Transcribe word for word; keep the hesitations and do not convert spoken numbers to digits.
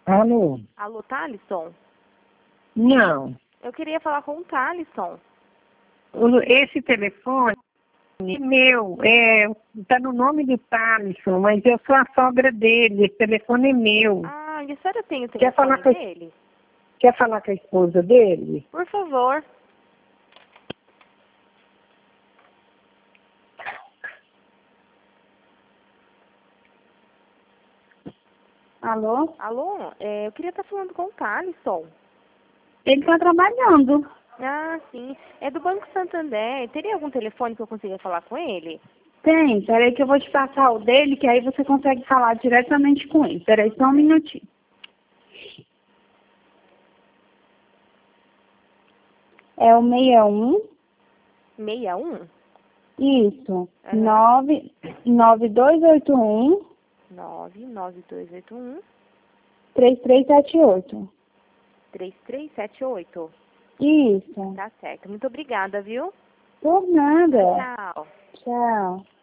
Alô? Alô, Thalisson? Não. Eu queria falar com o Thalisson. O- Esse telefone é meu, é, tá no nome do Thalisson, mas eu sou a sogra dele, esse telefone é meu. Ah, e a senhora tem o Quer falar telefone com a, dele? quer falar com a esposa dele? Por favor. Alô? Alô, é, eu queria estar falando com o Thalisson. Ele tá trabalhando. Ah, sim. É do Banco Santander. Teria algum telefone que eu consiga falar com ele? Tem, peraí que eu vou te passar o dele, que aí você consegue falar diretamente com ele. Peraí só um minutinho. É o seis um, seis um? isso, Uhum. nove nove dois oito um, nove nove dois oito um, três três sete oito. três três sete oito. Isso. Tá certo. Muito obrigada, viu? Por nada. Tchau. Tchau.